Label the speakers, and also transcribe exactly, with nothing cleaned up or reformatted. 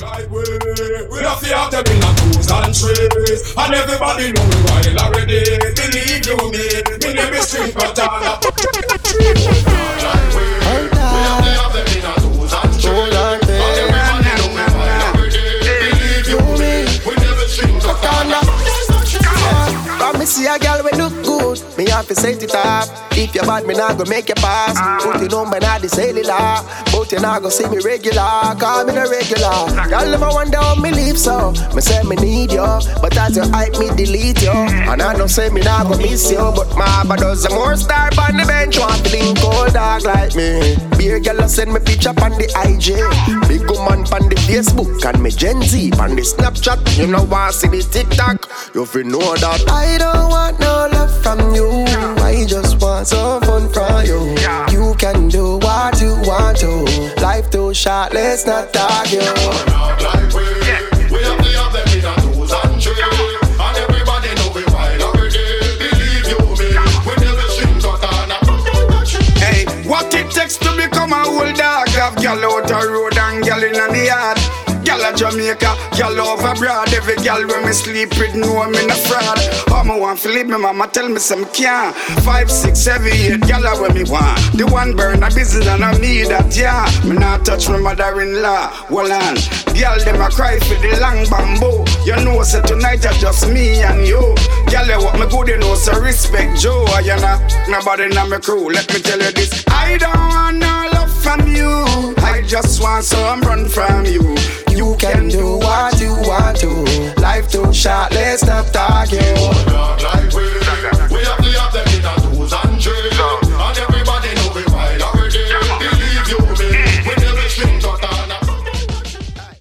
Speaker 1: like we, we have to have them in a twos and threes. And everybody know we wild already. Believe you me, me name is Street Batana. Like we, we have to have them in a twos and threes. And everybody know we wild already. Believe you me, we never Street Batana.
Speaker 2: Come me see a girl we look good, me have to set it up. If you bad, me not go make you pass. Put your number in the cellular, but you not go see me regular. Call me the regular. Girl, never wonder how me live so. Me say me need you, but as you hype me delete you. And I don't say me not go miss you, but my but does some more star on the bench want to link cold dog like me. Beer girl send me picture on the I G, big woman on the Facebook and me Gen Z on the Snapchat. You know want see the TikTok, you feel know that I don't want no love from you. I just want some fun from you. You can do what you want to. Life too short, let's not argue.
Speaker 1: Like we, we have to have them in a twos and threes. And everybody know we wild already. Believe you me, we never streams out on a.
Speaker 3: Hey, what it takes to become a old dog? Have gal out the road and gal in the yard. Gal a Jamaica, gal over abroad. Every gal when me sleep with know me no fraud. How me want to leave me mama tell me some can't. Five, six, seven, eight gal a when me want. The one burn a business and I me that yeah. Me not touch my mother-in-law. Well on, gal them a cry for the long bamboo. You know say tonight I just me and you. Gal they what me good you know so respect Joe. You know nobody in my crew. Let me tell you this. I don't want no love from you. I just want some run from you.